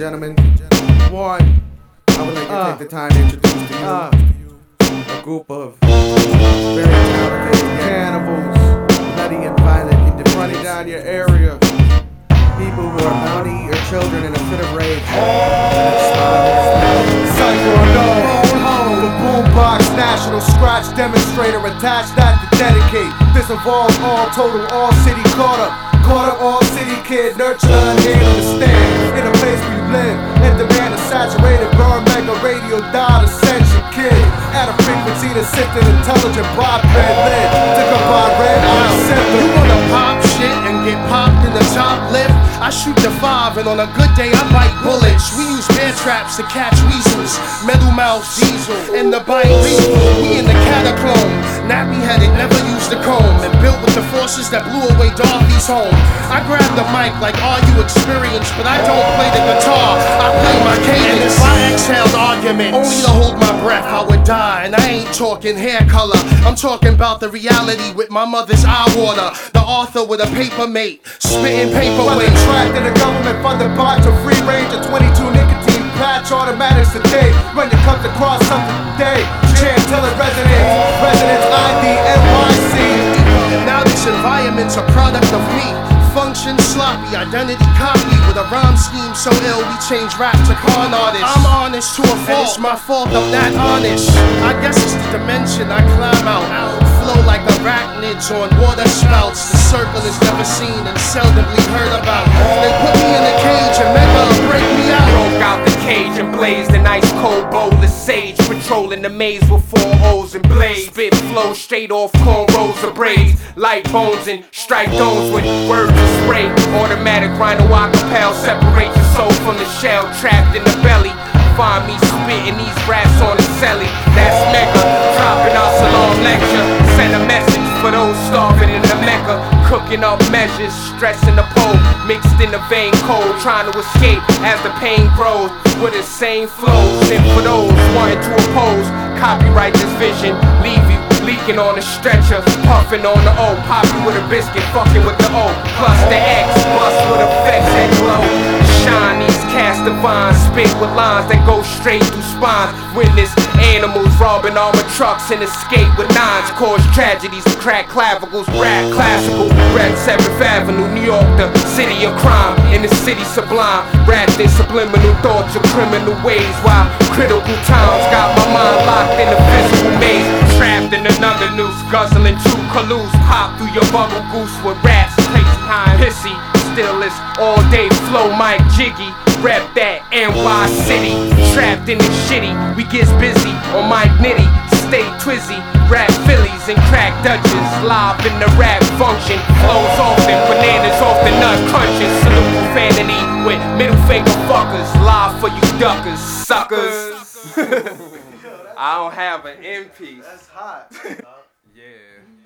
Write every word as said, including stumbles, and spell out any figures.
gentlemen, one, I would like to uh, take the time to introduce to you uh, a group of very talented cannibals, bloody and violent, into running down your area. People who are bound to eat your children in a fit of rage. Cypher no, the boombox national scratch demonstrator attached that to dedicate. This involves all total, all city caught up. Caught up, all city kid, nurture and hand understand. In a place where you live, and demand a saturated burn mega radio dial ascension kid. At a frequency that sifted intelligent biped lid. To combine red eye simple. You wanna pop shit and get popped in the top lift? I shoot the five and on a good day I bite bullets. We use bear traps to catch weasels. Metal mouth diesel and the bite lethal. We in the catacomb, nappy headed, never used a comb, and built with the forces that blew away Dorothy's home. I grab the mic like, are you experienced? But I don't play the guitar, I play my cadence. If I exhaled arguments, only to hold my breath, I would die. And I ain't talking hair color, I'm talking about the reality with my mother's eye water. The author with a paper mate, spitting paperweight. Trapped in a government funded box of free range of twenty-two nicotine patch automatics today. When it comes across something today, Chantilly residents, residents I D N Y C. Now this environment's a product of me. Function sloppy, identity copy with a rhyme scheme so ill we change rap to con artists. I'm honest to a fault, and it's my fault I'm that honest. I guess it's the dimension I climb out. Flow like arachnids on water spouts. The circle is never seen and seldomly heard about. They put me in a cage and make her break me out. Broke out the cage and blazed an ice cold bowl of sage. Patrolling the maze with four O's and blades. Spit flow straight off cornrows of braids. Light bones and strike domes with words of spray. Automatic rhino acapella. Separate your soul from the shell trapped in the belly. Find me spitting these raps on the celly. That's mega. Dropping out Salam lecture. Send a message for those starving in the Mecca. Cooking up measures, stressing the pole. Mixed in the vein cold, trying to escape as the pain grows. With the same flows. And for those wanting to oppose, copyright this vision. Leave you leaking on the stretcher. Puffing on the O. Pop you with a biscuit, fucking with the O. Plus the X, bust with effects that glow. Shine these cast divine, spit with lines that go straight through spines. Witness animals robbing armored trucks and escape with nines. Cause tragedies and crack clavicles. Rap classical, rap seventh Avenue, New York, the city of crime. In the city sublime, wrapped in subliminal thoughts of criminal ways. While critical times got my mind locked in a physical maze. Trapped in another noose, guzzling two caloos. Pop through your bubble goose with raps, place time pissy. Still it's all day flow, Mike Jiggy. Rep that N Y City. Trapped in the shitty, we gets busy on Mike Nitty. Stay twizzy, rap Phillies and crack Dutches. Live in the rap function. Flows often, bananas off the nut crunching. Salute profanity with middle finger fuckers. Live for you duckers, suckers. I don't have an M P. That's hot. Yeah.